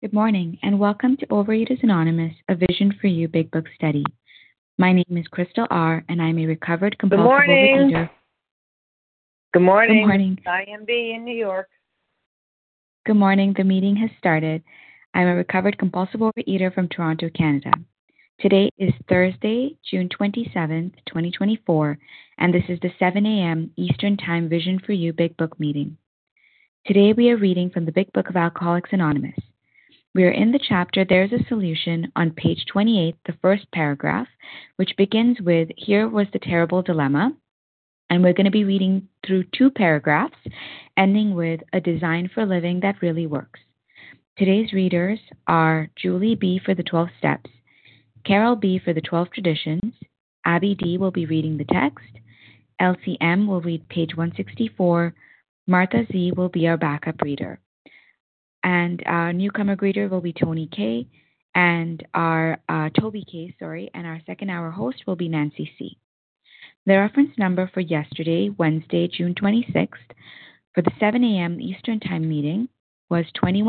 Good morning, and welcome to Overeaters Anonymous, a Vision for You Big Book Study. My name is Crystal R., and I'm a recovered compulsive overeater. Good morning. Good morning. IMB in New York. Good morning. The meeting has started. I'm a recovered compulsive overeater from Toronto, Canada. Today is Thursday, June 27th, 2024, and this is the 7 a.m. Eastern Time Vision for You Big Book meeting. Today we are reading from the Big Book of Alcoholics Anonymous. We are in the chapter There's a Solution on page 28, the first paragraph, which begins with, Here was the terrible dilemma. And we're going to be reading through two paragraphs, ending with A Design for Living That Really Works. Today's readers are Julie B. for the 12 Steps, Carol B. for the 12 Traditions, Abby D. will be reading the text, LCM will read page 164, Martha Z. will be our backup reader. And our newcomer greeter will be Tony K. and our Toby K. And our second hour host will be Nancy C. The reference number for yesterday, Wednesday, June 26th, for the 7 a.m. Eastern Time meeting was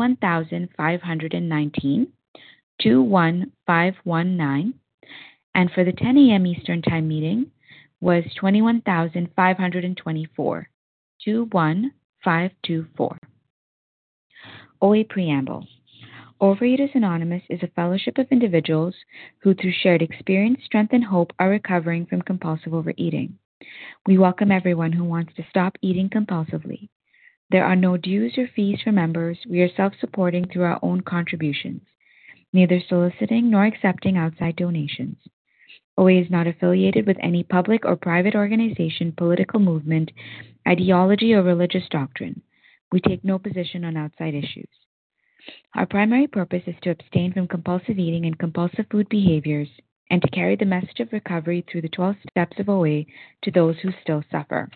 21,519, 21519, and for the 10 a.m. Eastern Time meeting was 21,524, 21524. OA Preamble. Overeaters Anonymous is a fellowship of individuals who, through shared experience, strength, and hope, are recovering from compulsive overeating. We welcome everyone who wants to stop eating compulsively. There are no dues or fees for members. We are self-supporting through our own contributions, neither soliciting nor accepting outside donations. OA is not affiliated with any public or private organization, political movement, ideology, or religious doctrine. We take no position on outside issues. Our primary purpose is to abstain from compulsive eating and compulsive food behaviors and to carry the message of recovery through the 12 steps of OA to those who still suffer.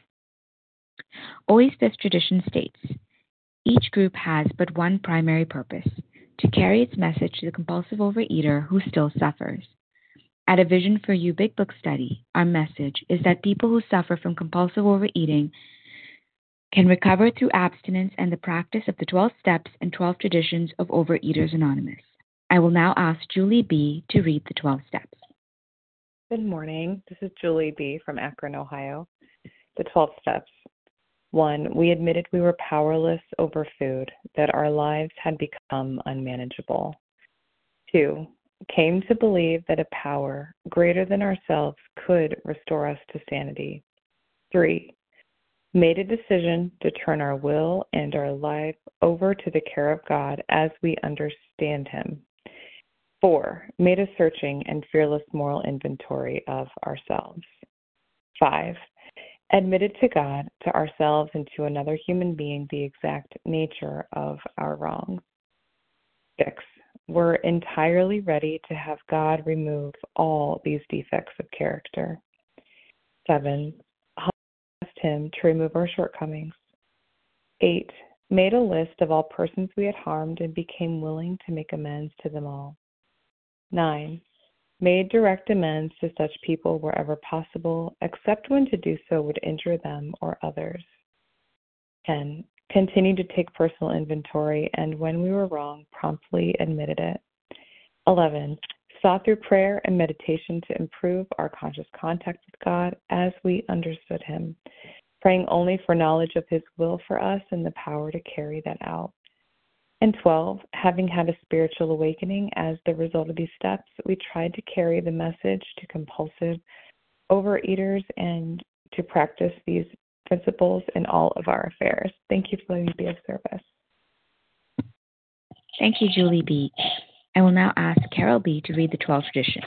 OA's fifth tradition states, each group has but one primary purpose, to carry its message to the compulsive overeater who still suffers. At a Vision for You Big Book study, our message is that people who suffer from compulsive overeating can recover through abstinence and the practice of the 12 steps and 12 traditions of Overeaters Anonymous. I will now ask Julie B. to read the 12 steps. Good morning. This is Julie B. from Akron, Ohio. The 12 steps. 1. We admitted we were powerless over food, that our lives had become unmanageable. 2. Came to believe that a power greater than ourselves could restore us to sanity. 3. Made a decision to turn our will and our life over to the care of God as we understand Him. 4. Made a searching and fearless moral inventory of ourselves. 5. Admitted to God, to ourselves, and to another human being the exact nature of our wrongs. 6. We're entirely ready to have God remove all these defects of character. 7. Him to remove our shortcomings. 8. Made a list of all persons we had harmed and became willing to make amends to them all. 9. Made direct amends to such people wherever possible, except when to do so would injure them or others. 10. Continued to take personal inventory and when we were wrong, promptly admitted it. 11. Sought through prayer and meditation to improve our conscious contact with God as we understood Him, praying only for knowledge of His will for us and the power to carry that out. And 12, having had a spiritual awakening as the result of these steps, we tried to carry the message to compulsive overeaters and to practice these principles in all of our affairs. Thank you for letting me be of service. Thank you, Julie B. I will now ask Carol B. to read the 12 traditions.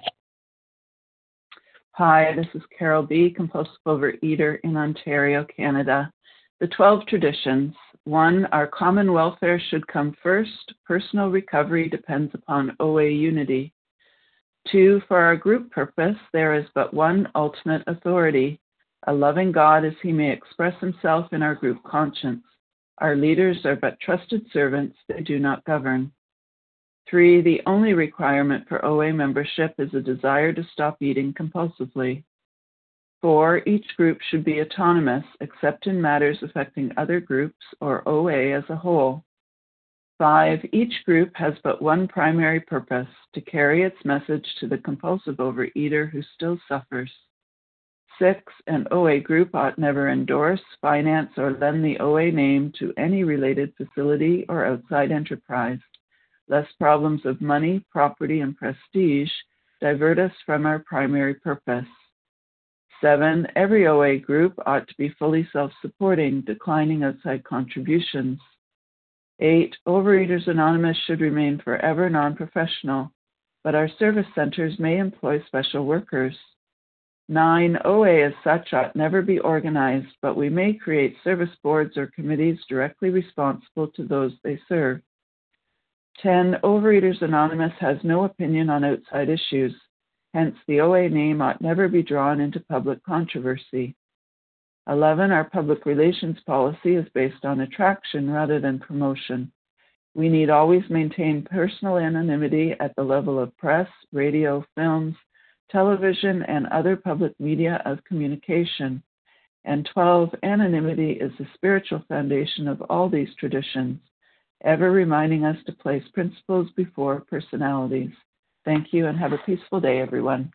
Hi, this is Carol B., compulsive overeater in Ontario, Canada. The 12 traditions. 1. Our common welfare should come first. Personal recovery depends upon OA unity. 2. For our group purpose, there is but one ultimate authority, a loving God as He may express Himself in our group conscience. Our leaders are but trusted servants, they do not govern. 3. The only requirement for OA membership is a desire to stop eating compulsively. 4. Each group should be autonomous, except in matters affecting other groups or OA as a whole. 5, each group has but one primary purpose, to carry its message to the compulsive overeater who still suffers. 6, an OA group ought never endorse, finance, or lend the OA name to any related facility or outside enterprise, lest problems of money, property, and prestige divert us from our primary purpose. 7, every OA group ought to be fully self-supporting, declining outside contributions. 8, Overeaters Anonymous should remain forever non-professional, but our service centers may employ special workers. 9, OA as such ought never be organized, but we may create service boards or committees directly responsible to those they serve. 10, Overeaters Anonymous has no opinion on outside issues, hence the OA name ought never be drawn into public controversy. 11, our public relations policy is based on attraction rather than promotion. We need always maintain personal anonymity at the level of press, radio, films, television, and other public media of communication. And 12, anonymity is the spiritual foundation of all these traditions, ever reminding us to place principles before personalities. Thank you, and have a peaceful day, everyone.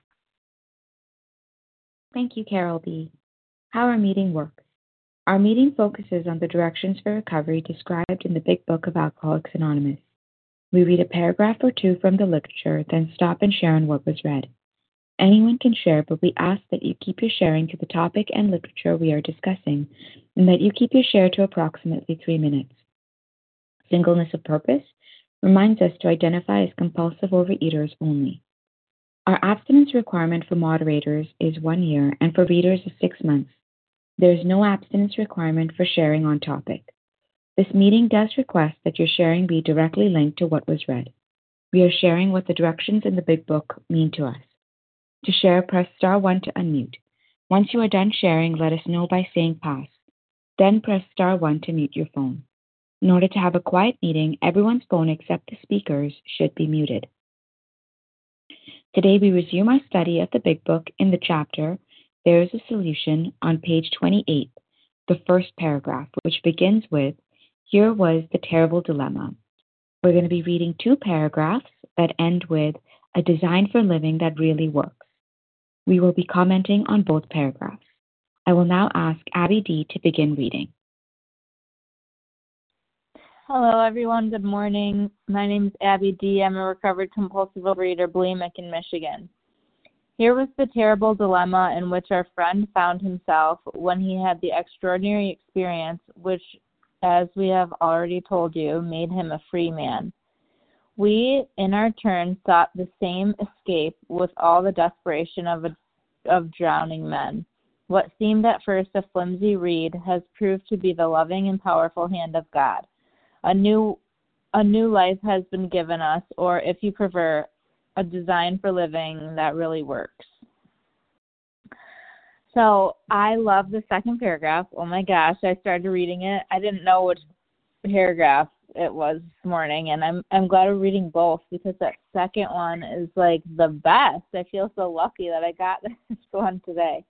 Thank you, Carol B. How our meeting works. Our meeting focuses on the directions for recovery described in the Big Book of Alcoholics Anonymous. We read a paragraph or two from the literature, then stop and share on what was read. Anyone can share, but we ask that you keep your sharing to the topic and literature we are discussing, and that you keep your share to approximately 3 minutes. Singleness of purpose reminds us to identify as compulsive overeaters only. Our abstinence requirement for moderators is 1 year, and for readers is 6 months. There is no abstinence requirement for sharing on topic. This meeting does request that your sharing be directly linked to what was read. We are sharing what the directions in the Big Book mean to us. To share, press star 1 to unmute. Once you are done sharing, let us know by saying pass. Then press star 1 to mute your phone. In order to have a quiet meeting, everyone's phone except the speakers should be muted. Today we resume our study of the Big Book in the chapter There is a Solution on page 28, the first paragraph, which begins with, Here was the terrible dilemma. We're going to be reading 2 paragraphs that end with, A design for living that really works. We will be commenting on both paragraphs. I will now ask Abby D. to begin reading. Hello, everyone. Good morning. My name is Abby D. I'm a recovered compulsive overeater, bulimic in Michigan. Here was the terrible dilemma in which our friend found himself when he had the extraordinary experience which, as we have already told you, made him a free man. We, in our turn, sought the same escape with all the desperation of drowning men. What seemed at first a flimsy reed has proved to be the loving and powerful hand of God. A new life has been given us, or if you prefer, a design for living that really works. So I love the second paragraph. Oh my gosh, I started reading it. I didn't know which paragraph it was this morning, and I'm glad we're reading both because that second one is like the best. I feel so lucky that I got this one today.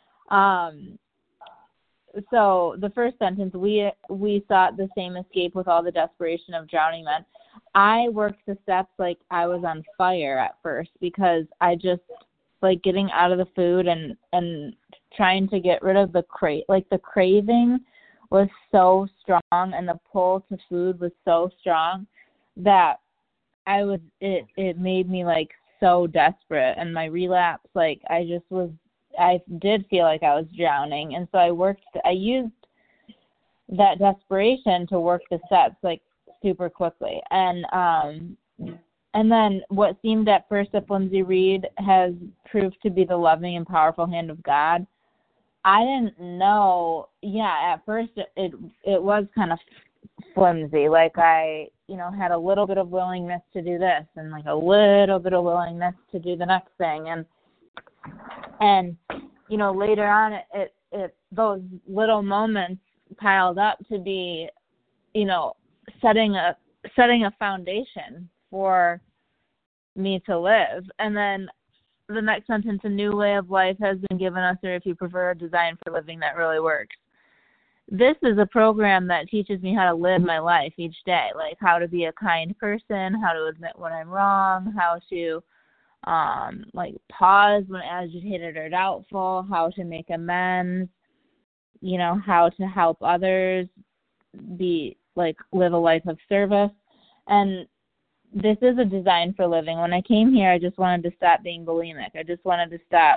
So the first sentence, we sought the same escape with all the desperation of drowning men. I worked the steps like I was on fire at first because I just like getting out of the food and trying to get rid of the craving was so strong and the pull to food was so strong that it made me like so desperate, and my relapse, like I did feel like I was drowning, and so I used that desperation to work the steps like super quickly, and then what seemed at first a flimsy reed has proved to be the loving and powerful hand of God. I didn't know. Yeah, at first it was kind of flimsy. Like I, had a little bit of willingness to do this and like a little bit of willingness to do the next thing, and later on it those little moments piled up to be, setting a foundation for me to live. And then the next sentence, a new way of life has been given us, or if you prefer, a design for living that really works. this is a program that teaches me how to live my life each day, like how to be a kind person, how to admit when I'm wrong, how to like pause when agitated or doubtful, how to make amends, how to help others, be like live a life of service. And this is a design for living. When I came here, I just wanted to stop being bulimic. I just wanted to stop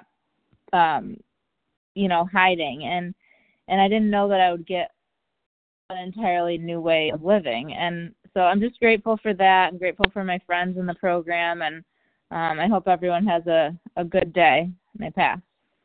hiding, and I didn't know that I would get an entirely new way of living. And so I'm just grateful for that. I'm grateful for my friends in the program, and I hope everyone has a good day. And I pass.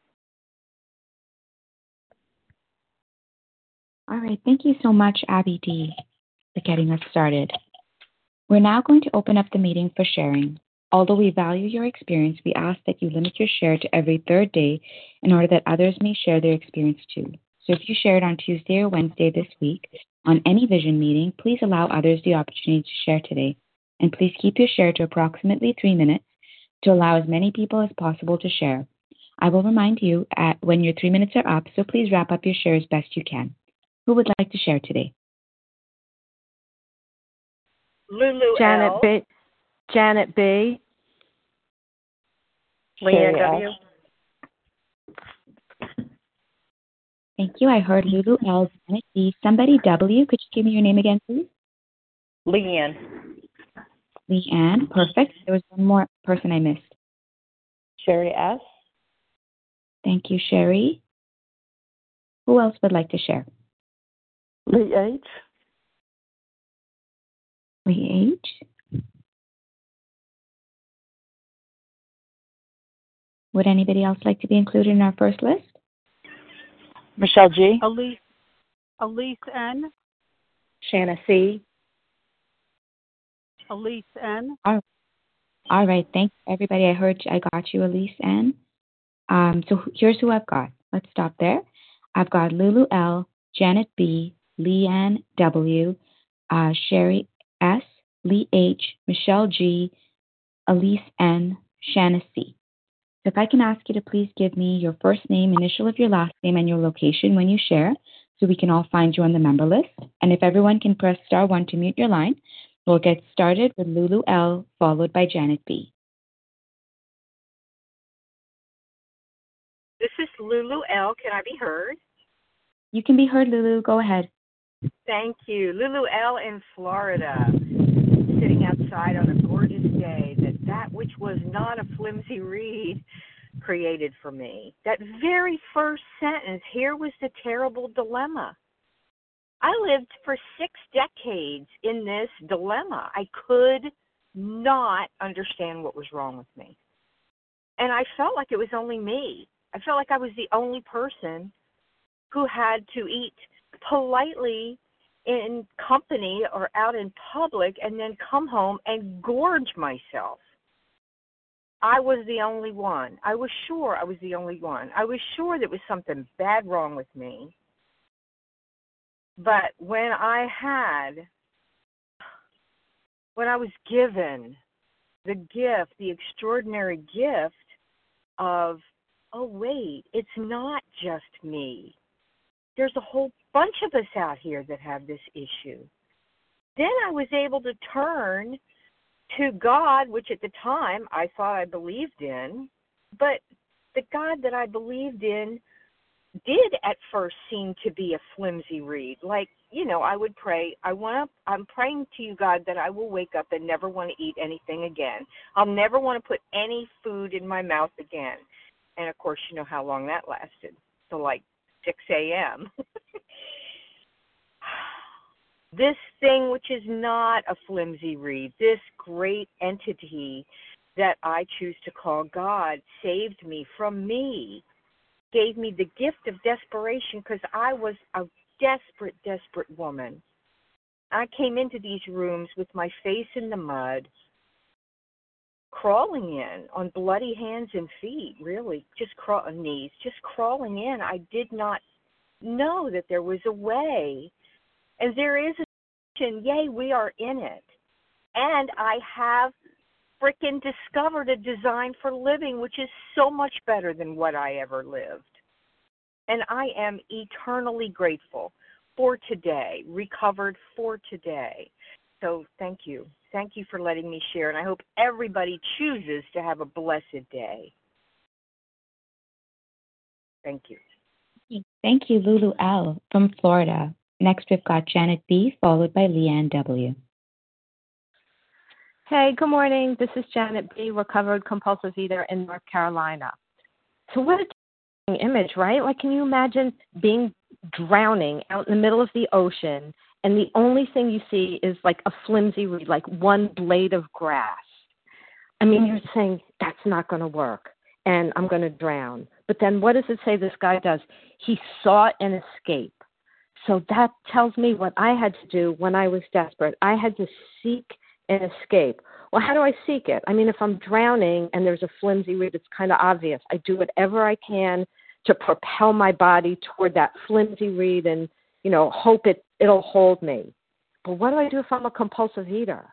All right. Thank you so much, Abby D, for getting us started. We're now going to open up the meeting for sharing. Although we value your experience, we ask that you limit your share to every third day in order that others may share their experience too. So if you shared on Tuesday or Wednesday this week on any vision meeting, please allow others the opportunity to share today. And please keep your share to approximately 3 minutes to allow as many people as possible to share. I will remind you when your 3 minutes are up, so please wrap up your share as best you can. Who would like to share today? Lulu Janet L. B. Janet B. Leanne W. Thank you. I heard Lulu L. Janet D. Somebody W. Could you give me your name again, please? Leanne. Leanne. Perfect. There was one more person I missed. Sherry S. Thank you, Sherry. Who else would like to share? Lee H. Lee H. Would anybody else like to be included in our first list? Michelle G. Elise N. Shanna C. Elise N. All right. Thank you, everybody. I got you, Elise N. So here's who I've got. Let's stop there. I've got Lulu L, Janet B, Leanne W, Sherry S, Lee H, Michelle G, Elise N, Shanna C. So if I can ask you to please give me your first name, initial of your last name, and your location when you share, so we can all find you on the member list. And if everyone can press *1 to mute your line, we'll get started with Lulu L, followed by Janet B. This is Lulu L. Can I be heard? You can be heard, Lulu. Go ahead. Thank you. Lulu L. in Florida, sitting outside on a gorgeous day that which was not a flimsy reed created for me. That very first sentence, here was the terrible dilemma. I lived for 6 decades in this dilemma. I could not understand what was wrong with me. And I felt like it was only me. I felt like I was the only person who had to eat politely in company or out in public and then come home and gorge myself. I was the only one. I was sure I was the only one. I was sure there was something bad wrong with me. But when I was given the gift, the extraordinary gift of, oh, wait, it's not just me. There's a whole bunch of us out here that have this issue. Then I was able to turn to God, which at the time I thought I believed in, but the God that I believed in did at first seem to be a flimsy reed. Like, I would pray, I'm praying to you, God, that I will wake up and never want to eat anything again. I'll never want to put any food in my mouth again. And of course, you know how long that lasted. So like 6 a.m. This thing, which is not a flimsy reed, this great entity that I choose to call God, saved me from me, gave me the gift of desperation because I was a desperate, desperate woman. I came into these rooms with my face in the mud, crawling in on bloody hands and feet, really, knees, just crawling in. I did not know that there was a way. And there is a solution. Yay, we are in it. And I have frickin' discovered a design for living which is so much better than what I ever lived. And I am eternally grateful for today, recovered for today. So thank you. Thank you for letting me share, and I hope everybody chooses to have a blessed day. Thank you. Thank you, Lulu L. from Florida. Next, we've got Janet B., followed by Leanne W. Hey, good morning. This is Janet B., recovered compulsive eater in North Carolina. So what a terrifying image, right? Like, can you imagine being drowning out in the middle of the ocean, and the only thing you see is like a flimsy reed, like one blade of grass? I mean, you're saying that's not going to work, and I'm going to drown. But then what does it say this guy does? He sought an escape. So that tells me what I had to do when I was desperate. I had to seek an escape. Well, how do I seek it? I mean, if I'm drowning and there's a flimsy reed, it's kind of obvious. I do whatever I can to propel my body toward that flimsy reed and, hope it'll hold me. But what do I do if I'm a compulsive eater?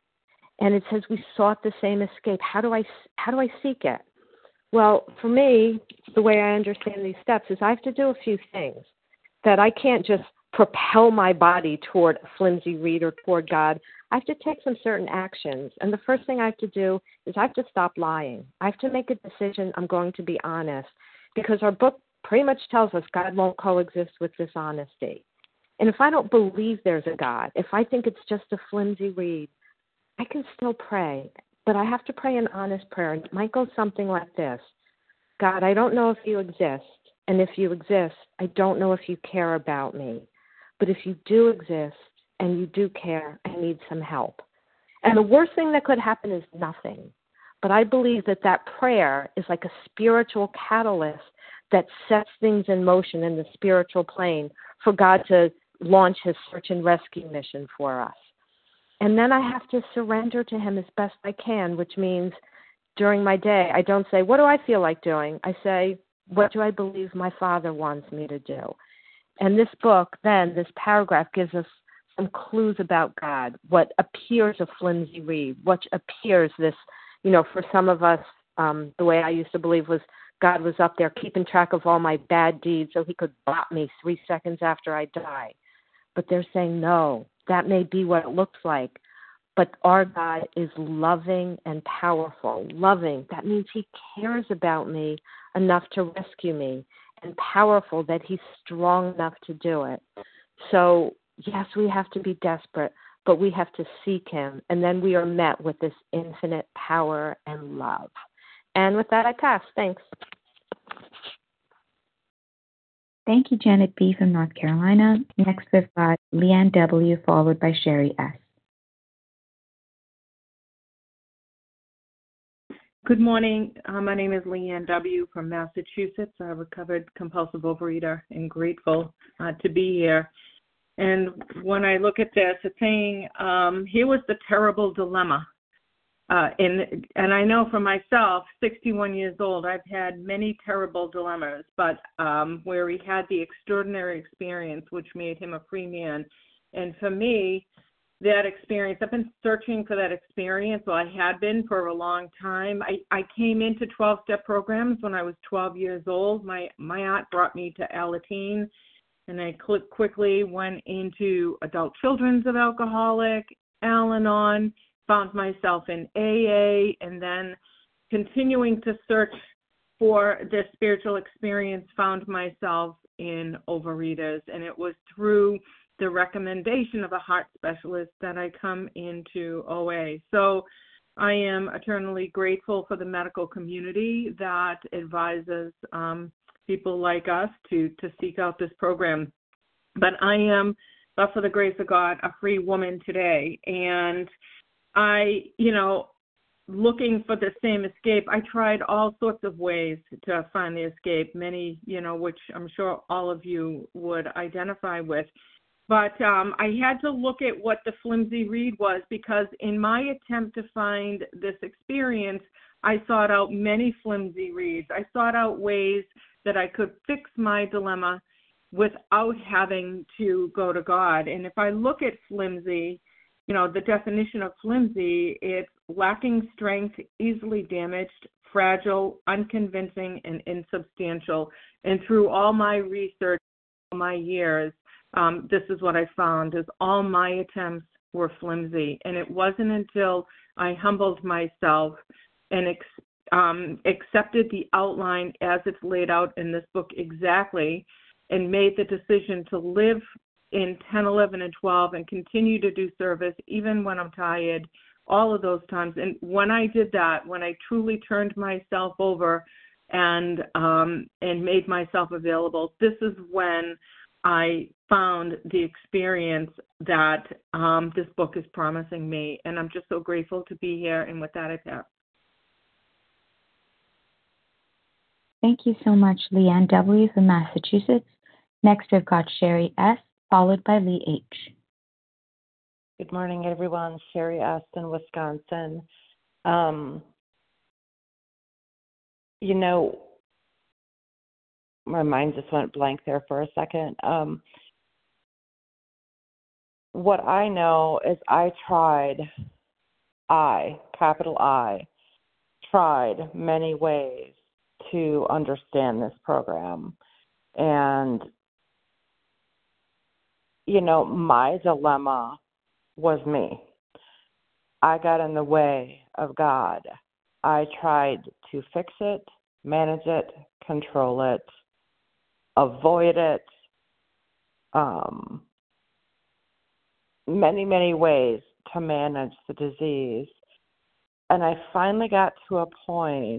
And it says we sought the same escape. How do I seek it? Well, for me, the way I understand these steps is I have to do a few things. That I can't just propel my body toward a flimsy reed or toward God. I have to take some certain actions. And the first thing I have to do is I have to stop lying. I have to make a decision I'm going to be honest, because our book pretty much tells us God won't coexist with dishonesty. And if I don't believe there's a God, if I think it's just a flimsy reed, I can still pray. But I have to pray an honest prayer. And it might go something like this. God, I don't know if you exist. And if you exist, I don't know if you care about me. But if you do exist and you do care, I need some help. And the worst thing that could happen is nothing. But I believe that prayer is like a spiritual catalyst that sets things in motion in the spiritual plane for God to launch his search and rescue mission for us. And then I have to surrender to him as best I can, which means during my day, I don't say, what do I feel like doing? I say, what do I believe my Father wants me to do? And this book, then, this paragraph gives us some clues about God, what appears a flimsy reed, what appears this, for some of us, the way I used to believe was God was up there keeping track of all my bad deeds so he could bop me 3 seconds after I die. But they're saying, no, that may be what it looks like. But our God is loving and powerful. Loving, that means he cares about me enough to rescue me, and powerful, that he's strong enough to do it. So, yes, we have to be desperate, but we have to seek him, and then we are met with this infinite power and love. And with that, I pass. Thanks. Thank you, Janet B. from North Carolina. Next, we've got Leanne W., followed by Sherry S. Good morning. My name is Leanne W. from Massachusetts. I'm a recovered compulsive overeater and grateful to be here. And when I look at this, it's saying, here was the terrible dilemma. And I know for myself, 61 years old, I've had many terrible dilemmas, but where he had the extraordinary experience, which made him a free man. And for me, that experience, I've been searching for that experience. Well, I had been for a long time. I came into 12-step programs when I was 12 years old. My aunt brought me to Alateen, and I quickly went into adult children's of alcoholic, Al-Anon, found myself in AA, and then continuing to search for this spiritual experience, found myself in Overeaters. And it was through the recommendation of a heart specialist that I come into OA. So I am eternally grateful for the medical community that advises people like us to seek out this program. But I am, but for the grace of God, a free woman today. And I, looking for the same escape, I tried all sorts of ways to find the escape, many, which I'm sure all of you would identify with. But I had to look at what the flimsy reed was, because in my attempt to find this experience, I sought out many flimsy reeds. I sought out ways that I could fix my dilemma without having to go to God. And if I look at flimsy, the definition of flimsy, it's lacking strength, easily damaged, fragile, unconvincing, and insubstantial. And through all my research, all my years, this is what I found, is all my attempts were flimsy. And it wasn't until I humbled myself and accepted the outline as it's laid out in this book exactly, and made the decision to live in 10, 11, and 12 and continue to do service even when I'm tired, all of those times. And when I did that, when I truly turned myself over and made myself available, this is when I found the experience that this book is promising me. And I'm just so grateful to be here. And with that, I pass. Thank you so much, Leanne W. from Massachusetts. Next, we've got Sherry S., followed by Lee H. Good morning, everyone. Sherry S. in Wisconsin. My mind just went blank there for a second. What I know is capital I, tried many ways to understand this program. And, my dilemma was me. I got in the way of God. I tried to fix it, manage it, control it, avoid it, many, many ways to manage the disease. And I finally got to a point,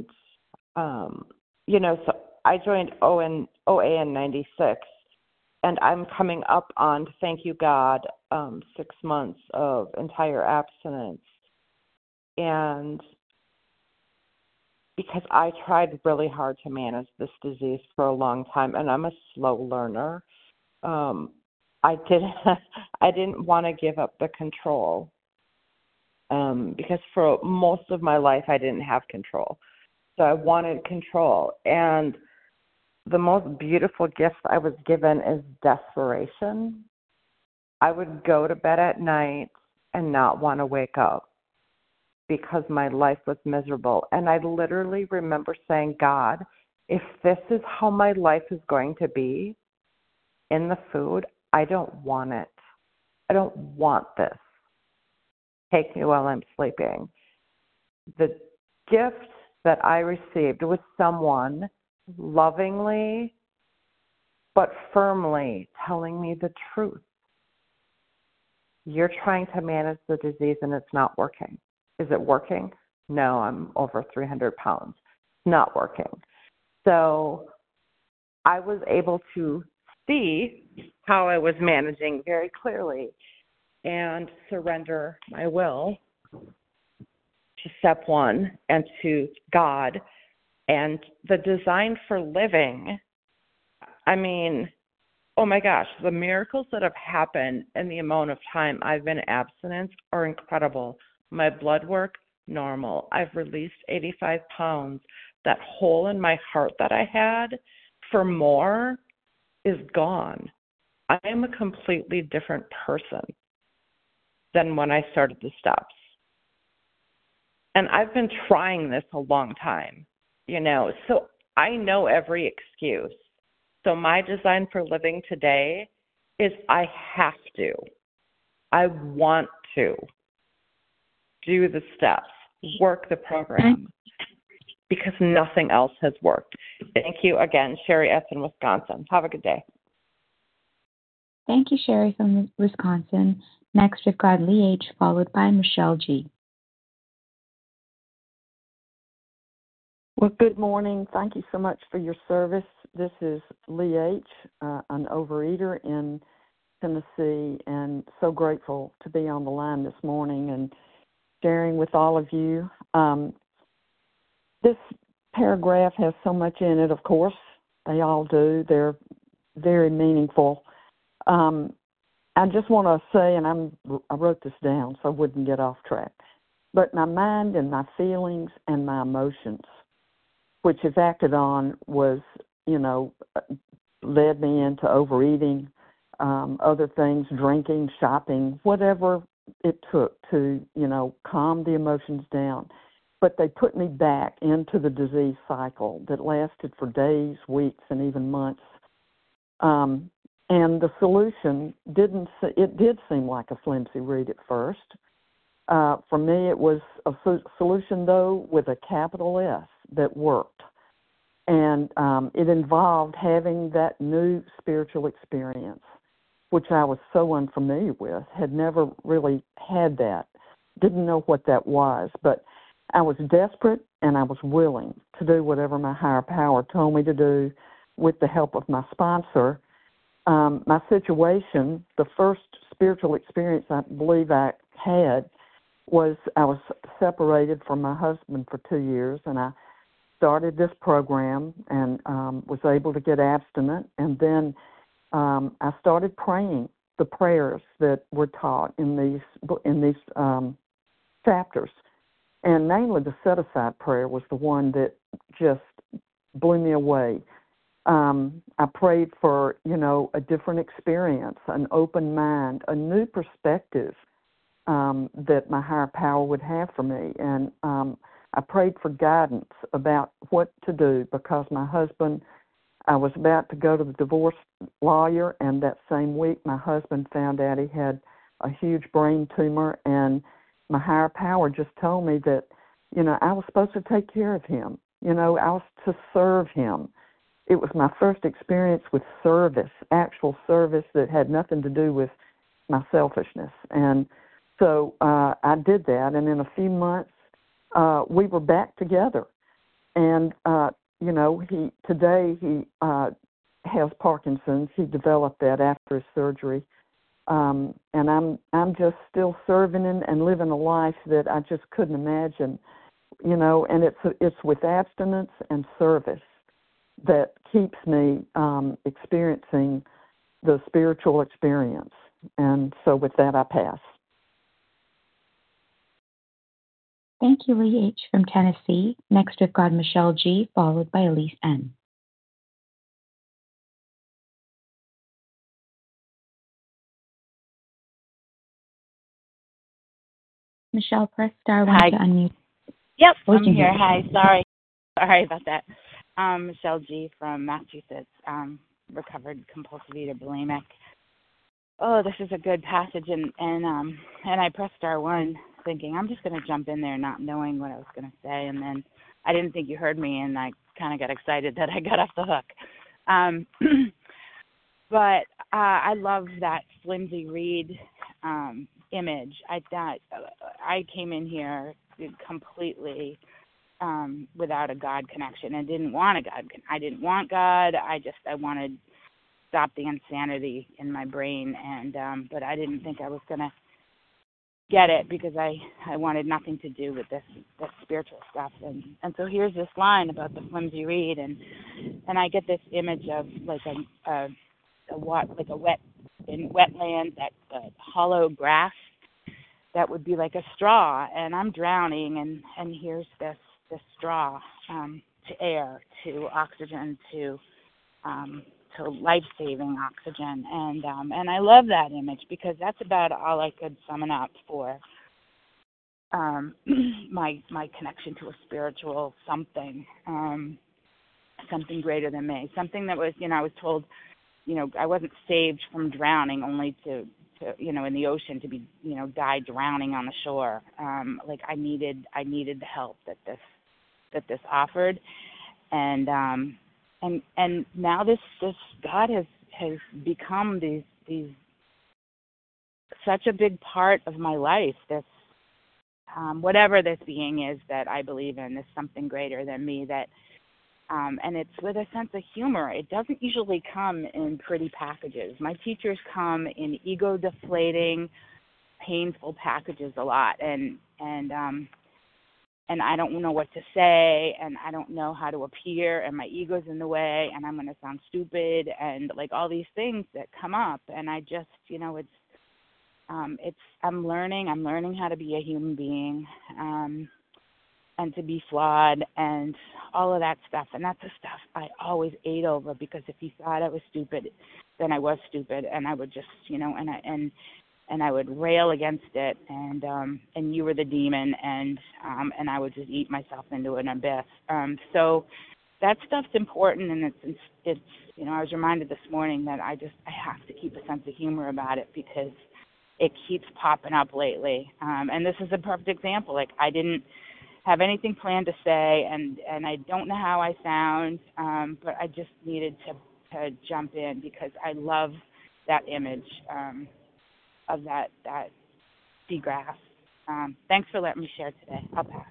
so I joined OA in 96, and I'm coming up on, thank you God, 6 months of entire abstinence. And because I tried really hard to manage this disease for a long time, and I'm a slow learner, I didn't want to give up the control, because for most of my life I didn't have control. So I wanted control. And the most beautiful gift I was given is desperation. I would go to bed at night and not want to wake up because my life was miserable. And I literally remember saying, God, if this is how my life is going to be in the food, I don't want it. I don't want this. Take me while I'm sleeping. The gift that I received was someone lovingly but firmly telling me the truth. You're trying to manage the disease and it's not working. Is it working? No, I'm over 300 pounds. Not working. So I was able to see how I was managing very clearly and surrender my will to step one and to God. And the design for living, oh my gosh, the miracles that have happened in the amount of time I've been abstinent are incredible. My blood work, normal. I've released 85 pounds. That hole in my heart that I had for more is gone. I am a completely different person than when I started the steps. And I've been trying this a long time, so I know every excuse. So my design for living today is I have to. I want to do the steps, work the program, because nothing else has worked. Thank you again, Sherry S. in Wisconsin. Have a good day. Thank you, Sherry from Wisconsin. Next, we've got Lee H., followed by Michelle G. Well, good morning. Thank you so much for your service. This is Lee H., an overeater in Tennessee, and so grateful to be on the line this morning and sharing with all of you. This paragraph has so much in it, of course. They all do. They're very meaningful. I just want to say, and I wrote this down so I wouldn't get off track, but my mind and my feelings and my emotions, which if acted on was, led me into overeating, other things, drinking, shopping, whatever it took to, calm the emotions down. But they put me back into the disease cycle that lasted for days, weeks, and even months. And the solution did seem like a flimsy reed at first. For me, it was a solution, though, with a capital S that worked. And it involved having that new spiritual experience, which I was so unfamiliar with, had never really had that, didn't know what that was. But I was desperate and I was willing to do whatever my higher power told me to do with the help of my sponsor. My situation, the first spiritual experience I believe I had, was I was separated from my husband for 2 years, and I started this program and was able to get abstinent. And then I started praying the prayers that were taught in these chapters. And mainly the set-aside prayer was the one that just blew me away. I prayed for, a different experience, an open mind, a new perspective that my higher power would have for me. And I prayed for guidance about what to do because my husband, I was about to go to the divorce lawyer, and that same week my husband found out he had a huge brain tumor, and my higher power just told me that, I was supposed to take care of him. I was to serve him. It was my first experience with service, actual service that had nothing to do with my selfishness. And so I did that, and in a few months, we were back together. And, today he has Parkinson's. He developed that after his surgery. And I'm just still serving and living a life that I just couldn't imagine, and it's with abstinence and service that keeps me experiencing the spiritual experience. And so with that, I pass. Thank you, Lee H. from Tennessee. Next, we've got Michelle G., followed by Elise N. Michelle, press star one to unmute. Yep, I'm here. Hi, sorry about that. Michelle G. from Massachusetts, recovered compulsive eater, bulimic. Oh, this is a good passage, and I pressed star one, thinking I'm just going to jump in there, not knowing what I was going to say, and then I didn't think you heard me, and I kind of got excited that I got off the hook. But I love that flimsy reed image. I thought I came in here completely without a God connection and didn't want a God. I didn't want God. I wanted to stop the insanity in my brain, and but I didn't think I was going to get it because I wanted nothing to do with this spiritual stuff. And so here's this line about the flimsy reed, and I get this image of like a wet in wetland, that hollow grass that would be like a straw, and I'm drowning, and here's this straw to air, to oxygen, to life-saving oxygen, and I love that image because that's about all I could summon up for my connection to a spiritual something, something greater than me, something that was, I was told, I wasn't saved from drowning only to in the ocean to be, die drowning on the shore. Like I needed the help that this offered, and now this God has become these such a big part of my life. This whatever this being is that I believe in, this something greater than me that. And it's with a sense of humor. It doesn't usually come in pretty packages. My teachers come in ego-deflating, painful packages a lot, and I don't know what to say, and I don't know how to appear, and my ego's in the way, and I'm going to sound stupid, and like all these things that come up, and I just, I'm learning how to be a human being. And to be flawed and all of that stuff. And that's the stuff I always ate over because if you thought I was stupid, then I was stupid, and I would just, and I would rail against it, and you were the demon, and I would just eat myself into an abyss. So that stuff's important, and it's I was reminded this morning that I have to keep a sense of humor about it because it keeps popping up lately. And this is a perfect example. Like, I didn't have anything planned to say, and I don't know how I sound, but I just needed to jump in because I love that image of that seagrass. Thanks for letting me share today. I'll pass.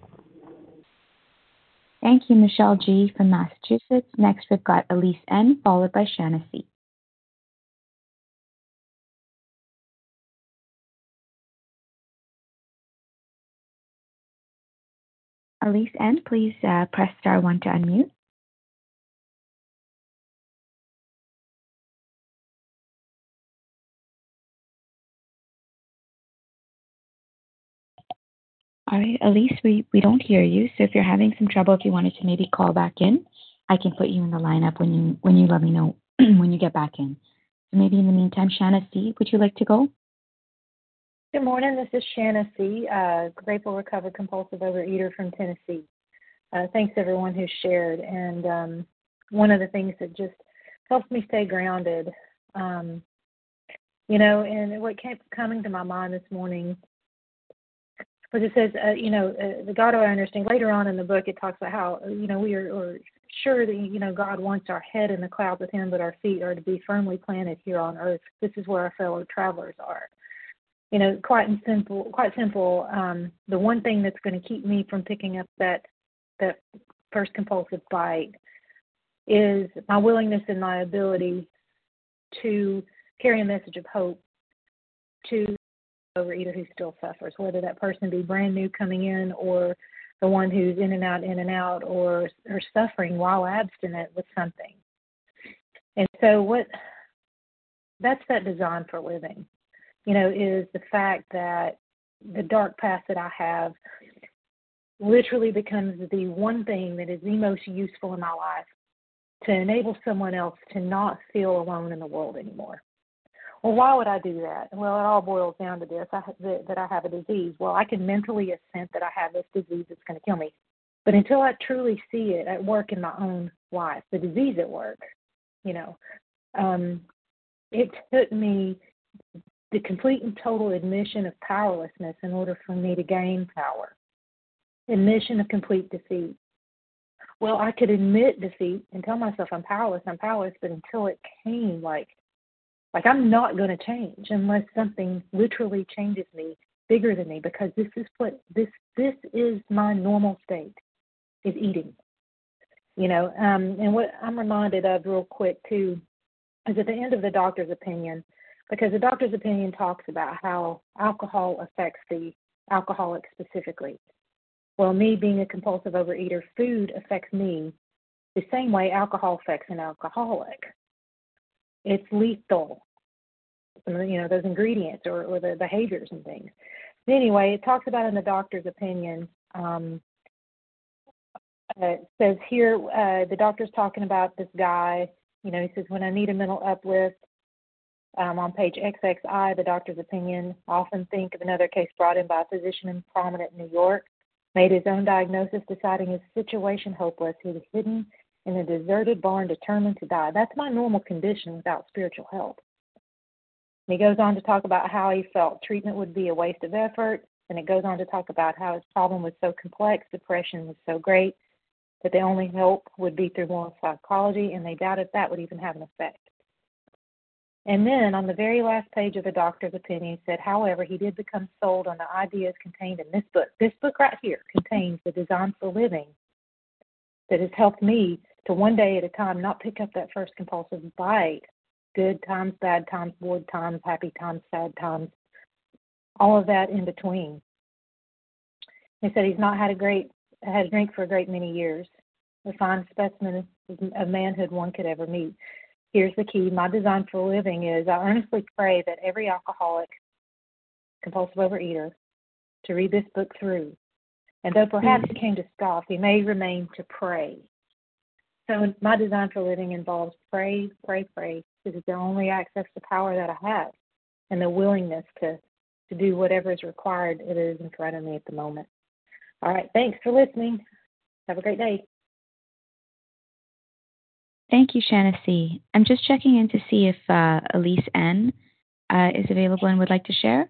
Thank you, Michelle G. from Massachusetts. Next, we've got Elise N., followed by Shanna C. Elise N., please press star 1 to unmute. All right, Elise, we don't hear you, so if you're having some trouble, if you wanted to maybe call back in, I can put you in the lineup when you let me know when you get back in. So maybe in the meantime, Shanna C., would you like to go? Good morning. This is Shanna C., grateful, recovered, compulsive overeater from Tennessee. Thanks everyone who shared. And one of the things that just helps me stay grounded, and what kept coming to my mind this morning was it says, the God I understand. Later on in the book, it talks about how, we are sure that, God wants our head in the clouds with him, but our feet are to be firmly planted here on earth. This is where our fellow travelers are. Quite simple. The one thing that's going to keep me from picking up that first compulsive bite is my willingness and my ability to carry a message of hope to the overeater who still suffers, whether that person be brand new coming in or the one who's in and out, or suffering while abstinent with something. And so that's that design for living, is the fact that the dark past that I have literally becomes the one thing that is the most useful in my life to enable someone else to not feel alone in the world anymore. Well, why would I do that? Well, it all boils down to this, that I have a disease. Well, I can mentally assent that I have this disease that's going to kill me. But until I truly see it at work in my own life, the disease at work, it took me the complete and total admission of powerlessness in order for me to gain power. Admission of complete defeat. Well, I could admit defeat and tell myself I'm powerless, but until it came, like I'm not going to change unless something literally changes me, bigger than me, because this is my normal state, is eating. And what I'm reminded of real quick too is at the end of the doctor's opinion, because the doctor's opinion talks about how alcohol affects the alcoholic specifically. Well, me being a compulsive overeater, food affects me the same way alcohol affects an alcoholic. It's lethal, those ingredients or the behaviors and things. Anyway, it talks about in the doctor's opinion, it says here, the doctor's talking about this guy, he says, when I need a mental uplift, on page XXI, the doctor's opinion, I often think of another case brought in by a physician in prominent New York, made his own diagnosis, deciding his situation hopeless. He was hidden in a deserted barn, determined to die. That's my normal condition without spiritual help. And he goes on to talk about how he felt treatment would be a waste of effort, and it goes on to talk about how his problem was so complex, depression was so great, that the only help would be through moral psychology, and they doubted that would even have an effect. And then on the very last page of the doctor's opinion, he said, however, he did become sold on the ideas contained in this book. This book right here contains the design for living that has helped me to one day at a time not pick up that first compulsive bite. Good times, bad times, bored times, happy times, sad times, all of that in between. He said he's not had a drink for a great many years. A fine specimen of manhood one could ever meet. Here's the key. My design for living is I earnestly pray that every alcoholic, compulsive overeater, to read this book through. And though perhaps he came to scoff, he may remain to pray. So my design for living involves pray, pray, pray. This is the only access to power that I have, and the willingness to do whatever is required it is in front of me at the moment. All right, thanks for listening. Have a great day. Thank you, Shanna C. I'm just checking in to see if Elise N. Is available and would like to share.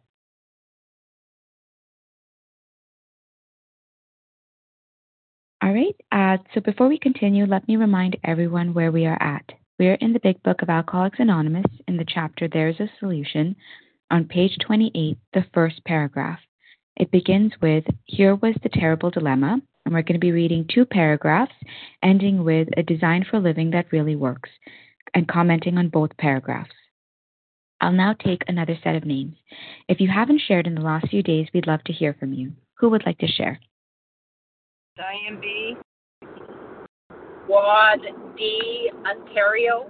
All right. So before we continue, let me remind everyone where we are at. We are in the Big Book of Alcoholics Anonymous in the chapter There's a Solution on page 28, the first paragraph. It begins with, Here was the terrible dilemma, and we're going to be reading 2 paragraphs, ending with a design for living that really works, and commenting on both paragraphs. I'll now take another set of names. If you haven't shared in the last few days, we'd love to hear from you. Who would like to share? Diane B. Wad D. Ontario.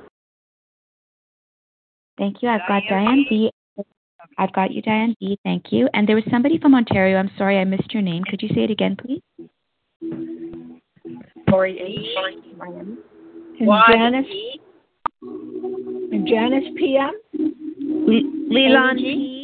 Thank you. I've got Diane B. I've got you, Diane B. Thank you. And there was somebody from Ontario. I'm sorry, I missed your name. Could you say it again, please? Lori H. And Janice. And Janice PM. Leland P.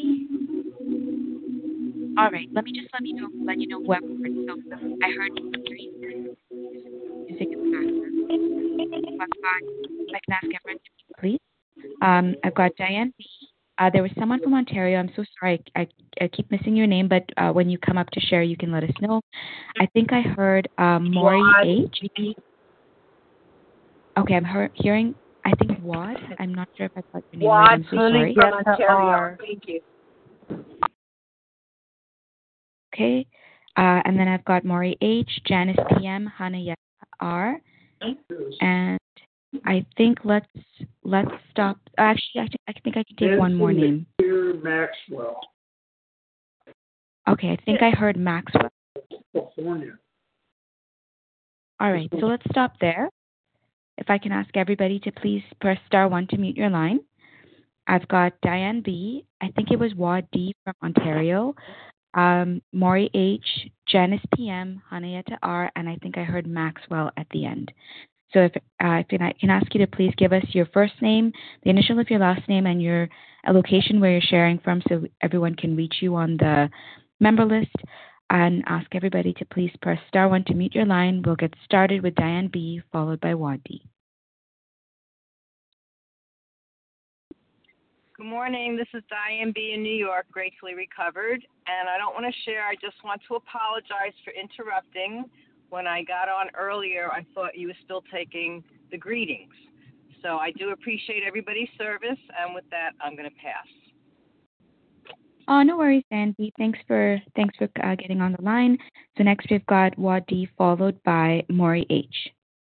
All right. Let you know who I've heard. So I heard music in the background. If I can ask everyone to please. I've got Diane B. There was someone from Ontario. I'm so sorry. I keep missing your name, but when you come up to share, you can let us know. I think I heard Maury H. Okay, I'm hearing, I think, Wad. I'm not sure if I got your name right. I'm so sorry. From Ontario. Thank you. Okay. And then I've got Maury H., Janice PM, Hannah R. And I think let's stop. Actually, I think I can take one more name. Maxwell. Okay, I think I heard Maxwell. California. All right, so let's stop there. If I can ask everybody to please press *1 to mute your line. I've got Diane B. I think it was Wad D from Ontario. Maury H., Janice PM, Hanayeta R., and I think I heard Maxwell at the end. So if I can ask you to please give us your first name, the initial of your last name, and your location where you're sharing from so everyone can reach you on the member list, and ask everybody to please press *1 to mute your line. We'll get started with Diane B., followed by Wad D. Good morning. This is Diane B. in New York, gratefully recovered. And I don't want to share. I just want to apologize for interrupting. When I got on earlier, I thought you were still taking the greetings. So I do appreciate everybody's service. And with that, I'm going to pass. Oh, no worries, Andy. Thanks for getting on the line. So next we've got Wad D, followed by Maury H.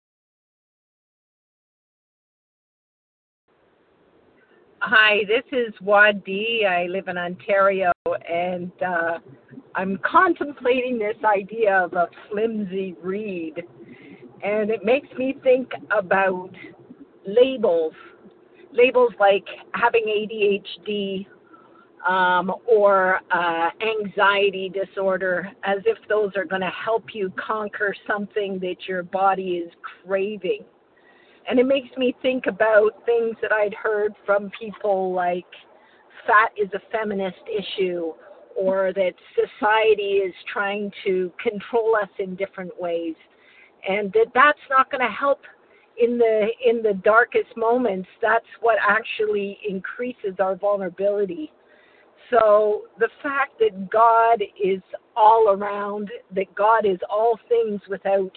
Hi, this is Wad D. I live in Ontario, and I'm contemplating this idea of a flimsy reed, and it makes me think about labels like having ADHD or anxiety disorder, as if those are going to help you conquer something that your body is craving. And it makes me think about things that I'd heard from people like fat is a feminist issue, or that society is trying to control us in different ways, and that's not going to help in the darkest moments. That's what actually increases our vulnerability. So the fact that God is all around, that God is all things without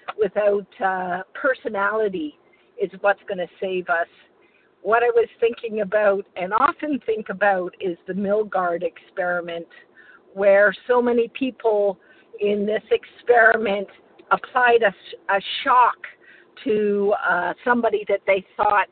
personality, is what's going to save us. What I was thinking about and often think about is the Milgard experiment, where so many people in this experiment applied a shock to somebody that they thought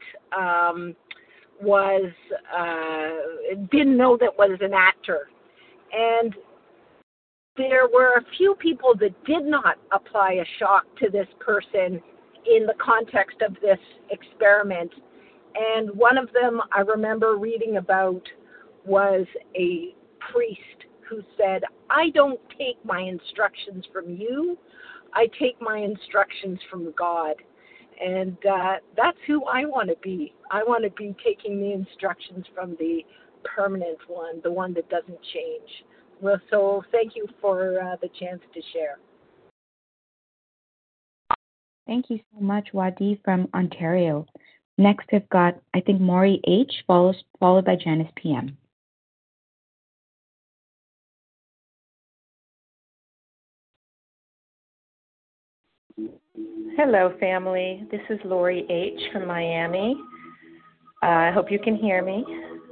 didn't know that was an actor. And there were a few people that did not apply a shock to this person in the context of this experiment. And one of them I remember reading about was a priest who said, I don't take my instructions from you, I take my instructions from God. And that's who I want to be. I want to be taking the instructions from the permanent one, the one that doesn't change. Well, so thank you for the chance to share. Thank you so much, Wadi from Ontario. Next, we've got, I think, Maury H, followed by Janice PM. Hello, family. This is Lori H. from Miami. I hope you can hear me.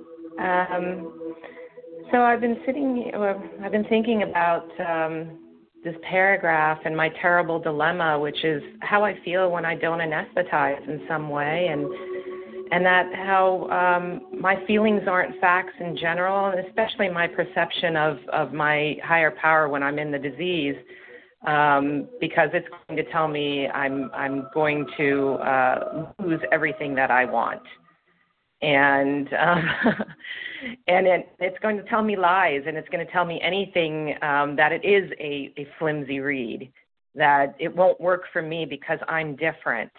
So I've been thinking about this paragraph and my terrible dilemma, which is how I feel when I don't anesthetize in some way, and that how my feelings aren't facts in general, and especially my perception of my higher power when I'm in the disease. Because it's going to tell me I'm going to lose everything that I want, and it's going to tell me lies, and it's going to tell me anything that it is a flimsy reed, that it won't work for me because I'm different,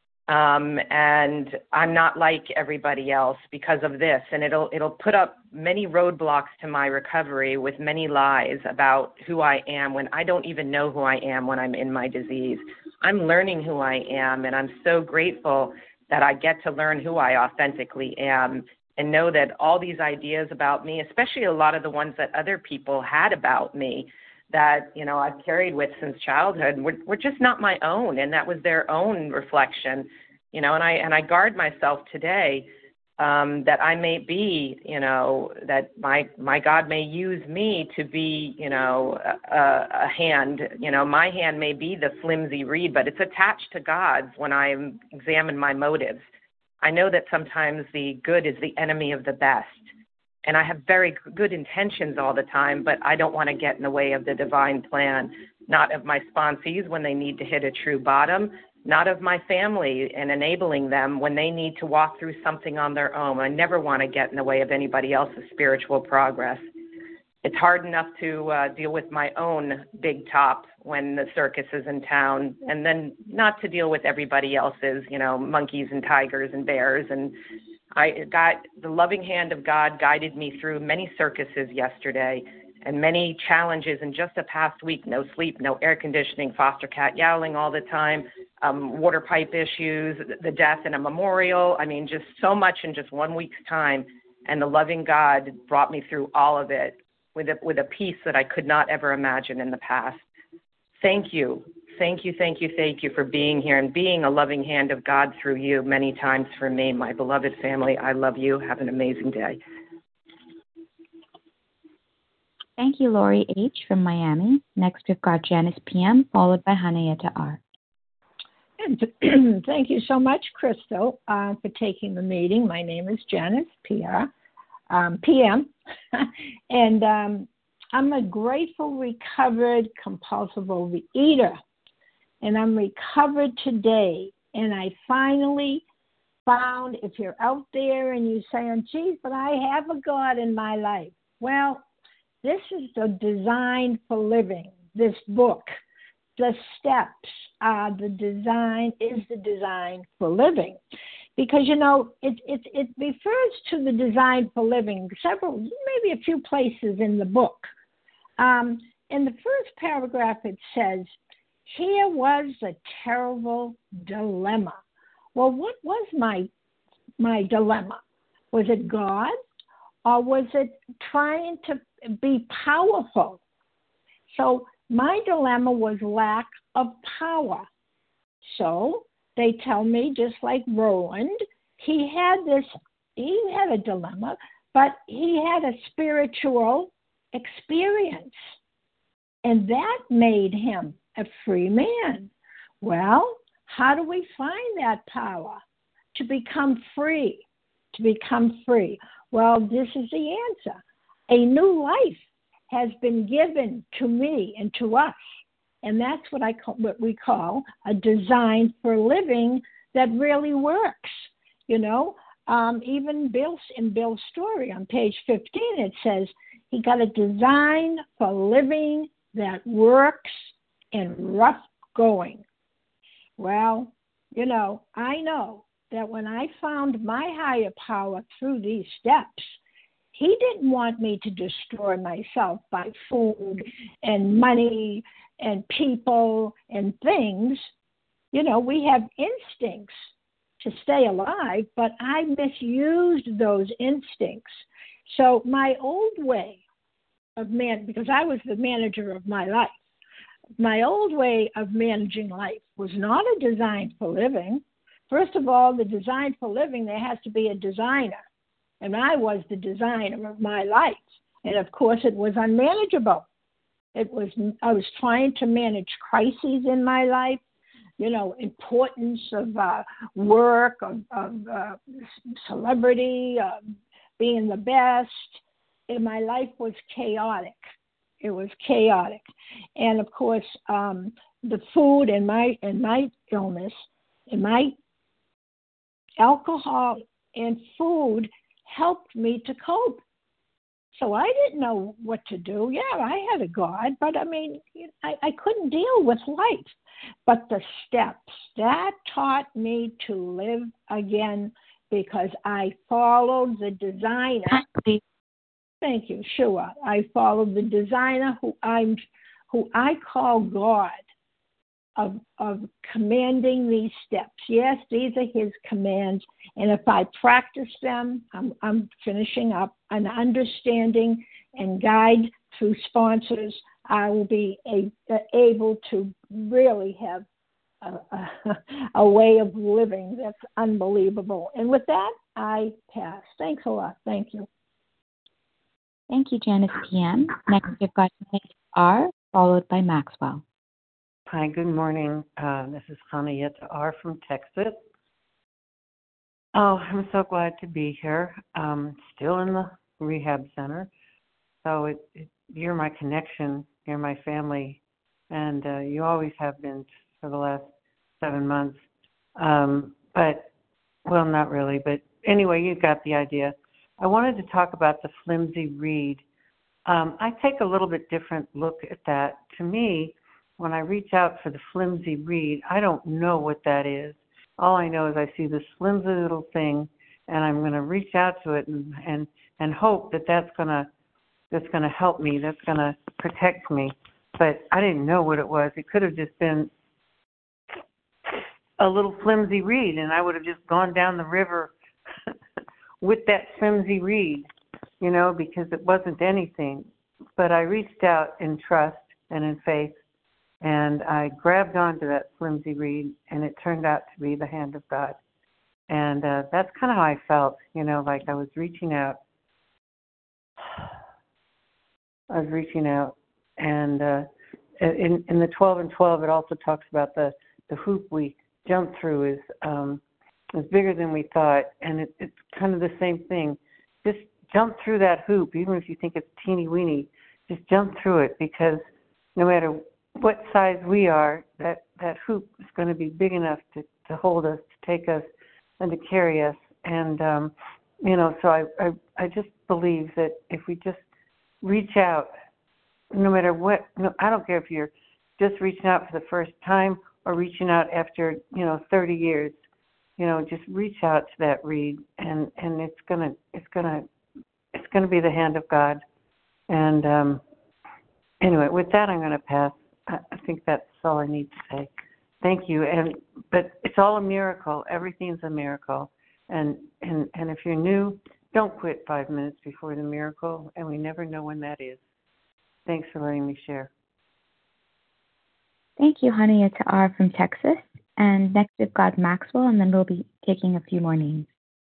and I'm not like everybody else because of this, and it'll put up many roadblocks to my recovery with many lies about who I am when I don't even know who I am when I'm in my disease. I'm learning who I am, and I'm so grateful that I get to learn who I authentically am and know that all these ideas about me, especially a lot of the ones that other people had about me that, you know, I've carried with since childhood, were just not my own, and that was their own reflection, you know, and I guard myself today that I may be, you know, that my God may use me to be, you know, a hand, you know, my hand may be the flimsy reed, but it's attached to God's when I examine my motives. I know that sometimes the good is the enemy of the best, and I have very good intentions all the time, but I don't want to get in the way of the divine plan, not of my sponsees when they need to hit a true bottom, not of my family and enabling them when they need to walk through something on their own. I never want to get in the way of anybody else's spiritual progress. It's hard enough to deal with my own big top when the circus is in town, and then not to deal with everybody else's, you know, monkeys and tigers and bears. And the loving hand of God guided me through many circuses yesterday and many challenges in just the past week. No sleep, no air conditioning, foster cat yowling all the time, water pipe issues, the death in a memorial. I mean, just so much in just 1 week's time. And the loving God brought me through all of it with a peace that I could not ever imagine in the past. Thank you. Thank you, thank you, thank you for being here and being a loving hand of God through you many times for me, my beloved family. I love you. Have an amazing day. Thank you, Lori H. from Miami. Next, we've got Janice PM, followed by Hanayeta R. And thank you so much, Crystal, for taking the meeting. My name is Janice PM, and I'm a grateful, recovered, compulsive overeater, and I'm recovered today. And I finally found, if you're out there and you're saying, geez, but I have a God in my life. Well, this is the Design for Living, this book. The steps are the design for living. Because, you know, it refers to the design for living maybe a few places in the book. In the first paragraph, it says, here was a terrible dilemma. Well, what was my dilemma? Was it God, or was it trying to be powerful? So my dilemma was lack of power. So they tell me, just like Roland, he had a dilemma, but he had a spiritual experience, and that made him a free man. Well, how do we find that power to become free? Well, this is the answer. A new life has been given to me and to us, and that's what we call a design for living that really works. You know, even in Bill's story on page 15, it says he got a design for living that works in rough going. Well, you know, I know that when I found my higher power through these steps, he didn't want me to destroy myself by food and money and people and things. we have instincts to stay alive, but I misused those instincts. So my old way of because I was the manager of my life, my old way of managing life was not a design for living. First of all, the design for living, there has to be a designer. And I was the designer of my life. And of course, it was unmanageable. I was trying to manage crises in my life, importance of work, of celebrity, being the best. And my life was chaotic. It was chaotic. And of course, the food and my illness and my alcohol and food helped me to cope. So I didn't know what to do. Yeah, I had a God, but I couldn't deal with life. But the steps, that taught me to live again because I followed the designer. Thank you, Shua. I followed the designer who I call God of commanding these steps. Yes, these are his commands. And if I practice them, I'm finishing up an understanding and guide through sponsors, I will be able to really have a way of living that's unbelievable. And with that, I pass. Thanks a lot. Thank you. Thank you, Janice PM. Next, we've got R, followed by Maxwell. Hi, good morning. This is Hanayeta R. from Texas. Oh, I'm so glad to be here. Still in the rehab center. So you're my connection, you're my family, and you always have been for the last 7 months. Well, not really, but anyway, you got the idea. I wanted to talk about the flimsy reed. I take a little bit different look at that. To me, when I reach out for the flimsy reed, I don't know what that is. All I know is I see this flimsy little thing, and I'm going to reach out to it and hope that that's going to help me, that's going to protect me. But I didn't know what it was. It could have just been a little flimsy reed, and I would have just gone down the river with that flimsy reed, because it wasn't anything. But I reached out in trust and in faith, and I grabbed onto that flimsy reed, and it turned out to be the hand of God. And that's kind of how I felt, like I was reaching out. And in the 12 and 12, it also talks about the hoop we jumped through is bigger than we thought, and it's kind of the same thing. Just jump through that hoop, even if you think it's teeny weeny. Just jump through it, because no matter what size we are, that hoop is going to be big enough to hold us, to take us, and to carry us. And so I just believe that if we just reach out, no matter what, I don't care if you're just reaching out for the first time or reaching out after 30 years. Just reach out to that reed, and it's gonna be the hand of God. And anyway, with that, I'm gonna pass. I think that's all I need to say. Thank you. But it's all a miracle. Everything's a miracle. And if you're new, don't quit 5 minutes before the miracle, and we never know when that is. Thanks for letting me share. Thank you, Hanayeta R. from Texas. And next we've got Maxwell, and then we'll be taking a few more names.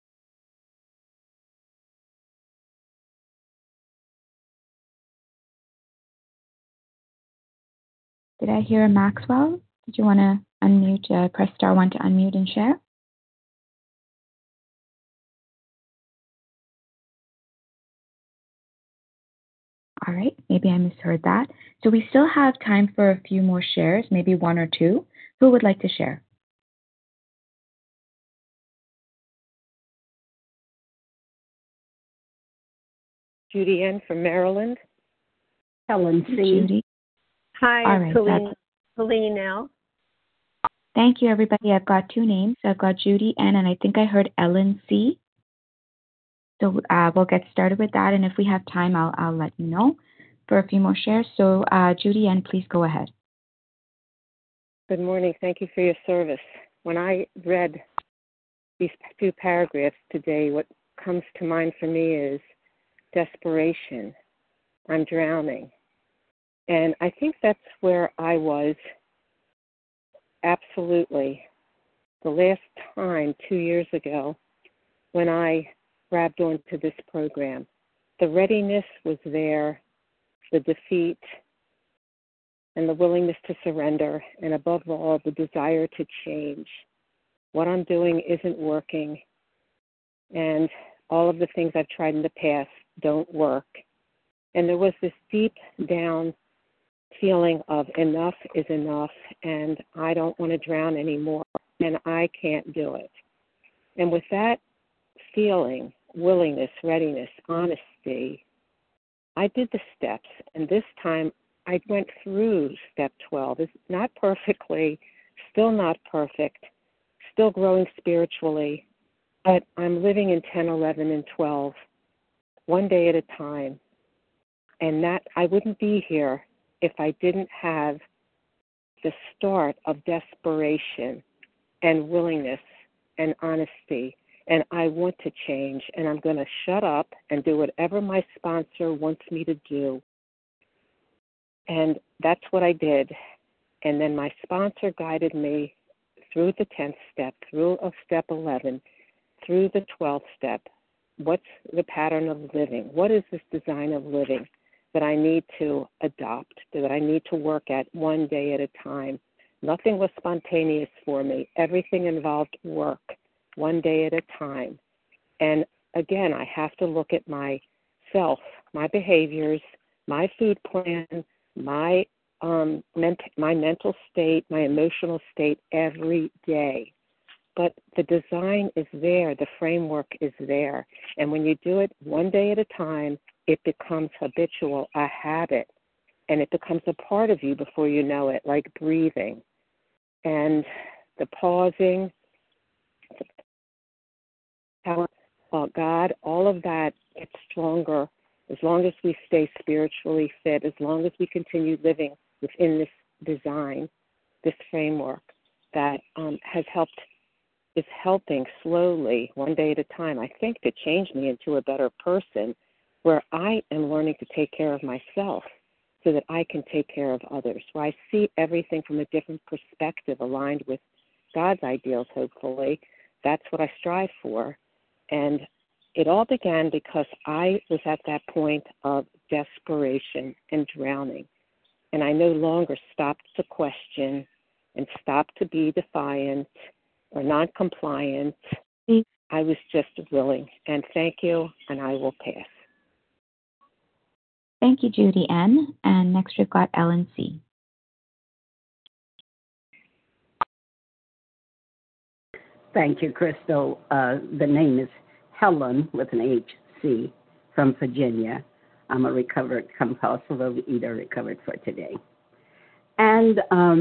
Did I hear a Maxwell? Did you want to unmute, press star 1 to unmute and share? All right, maybe I misheard that. So we still have time for a few more shares, maybe 1 or 2. Who would like to share? Judy N. from Maryland. Helen C. Judy. Hi, All right, Colleen L. Thank you, everybody. I've got 2 names. I've got Judy N. and I think I heard Ellen C. So we'll get started with that, and if we have time, I'll let you know for a few more shares. So Judy N., please go ahead. Good morning. Thank you for your service. When I read these few paragraphs today, what comes to mind for me is desperation. I'm drowning. And I think that's where I was absolutely the last time 2 years ago when I grabbed onto this program. The readiness was there, the defeat, and the willingness to surrender, and above all, the desire to change. What I'm doing isn't working, and all of the things I've tried in the past don't work. And there was this deep down feeling of enough is enough, and I don't want to drown anymore, and I can't do it. And with that feeling, willingness, readiness, honesty, I did the steps, and this time I went through step 12. It's not perfectly, still not perfect, still growing spiritually, but I'm living in 10, 11, and 12, one day at a time. And that I wouldn't be here if I didn't have the start of desperation and willingness and honesty. And I want to change, and I'm going to shut up and do whatever my sponsor wants me to do. And that's what I did. And then my sponsor guided me through the 10th step, through step 11, through the 12th step. What's the pattern of living? What is this design of living that I need to adopt, that I need to work at one day at a time? Nothing was spontaneous for me. Everything involved work, one day at a time. And again, I have to look at myself, my behaviors, my food plan, my mental state, my emotional state every day. But the design is there, the framework is there. And when you do it one day at a time, it becomes habitual, a habit, and it becomes a part of you before you know it, like breathing. And the pausing, God, all of that gets stronger as long as we stay spiritually fit, as long as we continue living within this design, this framework that is helping slowly, one day at a time, I think, to change me into a better person where I am learning to take care of myself so that I can take care of others, where I see everything from a different perspective aligned with God's ideals, hopefully. That's what I strive for. And it all began because I was at that point of desperation and drowning. And I no longer stopped to question and stopped to be defiant or non-compliant. I was just willing. And thank you, and I will pass. Thank you, Judy N. And next we've got Ellen C. Thank you, Crystal. The name is Helen with an H-C from Virginia. I'm a recovered compulsive overeater, recovered for today. And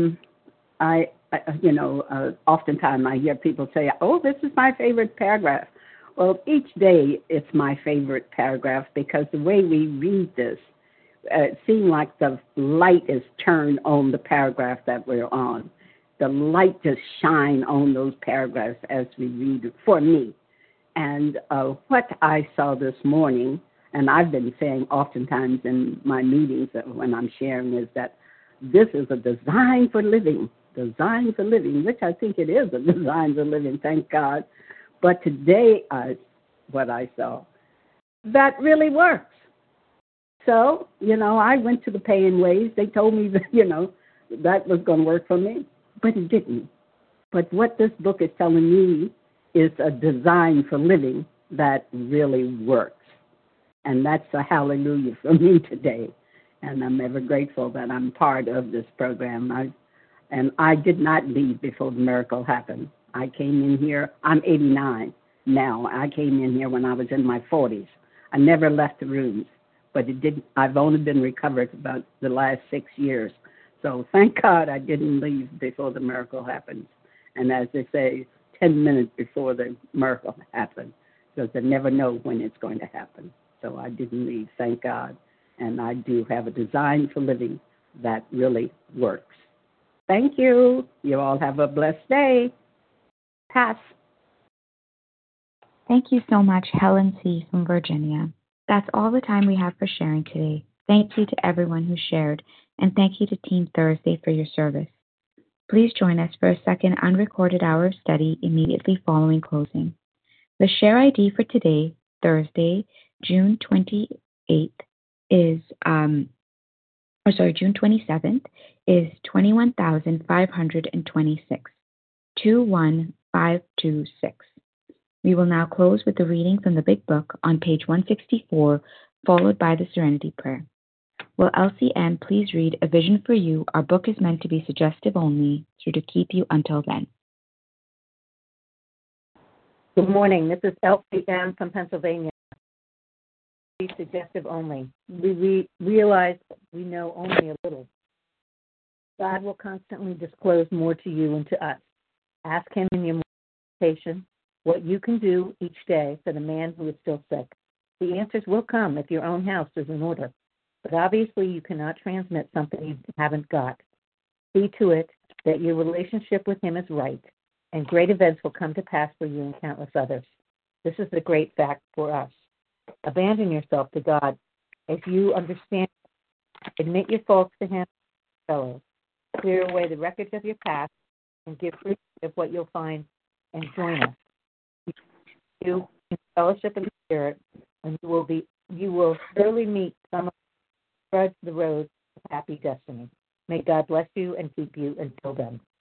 oftentimes I hear people say, oh, this is my favorite paragraph. Well, each day it's my favorite paragraph because the way we read this, it seems like the light is turned on the paragraph that we're on. The light just shine on those paragraphs as we read it, for me. And what I saw this morning, and I've been saying oftentimes in my meetings when I'm sharing, is that this is a design for living, which I think it is a design for living, thank God. But today, what I saw, that really works. So, I went to the paying ways. They told me that, that was going to work for me, but it didn't. But what this book is telling me is a design for living that really works. And that's a hallelujah for me today. And I'm ever grateful that I'm part of this program. I did not leave before the miracle happened. I came in here, I'm 89 now. I came in here when I was in my 40s. I never left the rooms, but I've only been recovered about the last 6 years. So thank God I didn't leave before the miracle happened. And as they say, 10 minutes before the miracle happened, because I never know when it's going to happen. So I didn't leave, thank God. And I do have a design for living that really works. Thank you. You all have a blessed day. Pass. Thank you so much, Helen C. from Virginia. That's all the time we have for sharing today. Thank you to everyone who shared, and thank you to Team Thursday for your service. Please join us for a second unrecorded hour of study immediately following closing. The share ID for today, Thursday, June 27th, is 21,526. 21526. We will now close with the reading from the Big Book on page 164, followed by the Serenity Prayer. Will Elsie N. please read A Vision for You? Our book is meant to be suggestive only, so to keep you until then. Good morning. This is Elsie M. from Pennsylvania. Be suggestive only. We realize we know only a little. God will constantly disclose more to you and to us. Ask Him in your meditation what you can do each day for the man who is still sick. The answers will come if your own house is in order. But obviously you cannot transmit something you haven't got. See to it that your relationship with Him is right, and great events will come to pass for you and countless others. This is the great fact for us. Abandon yourself to God. As you understand, admit your faults to Him, fellows. Clear away the wreckage of your past and give fruit of what you'll find, and join us. You in fellowship in the Spirit, and you will surely meet some of the road to happy destiny. May God bless you and keep you until then.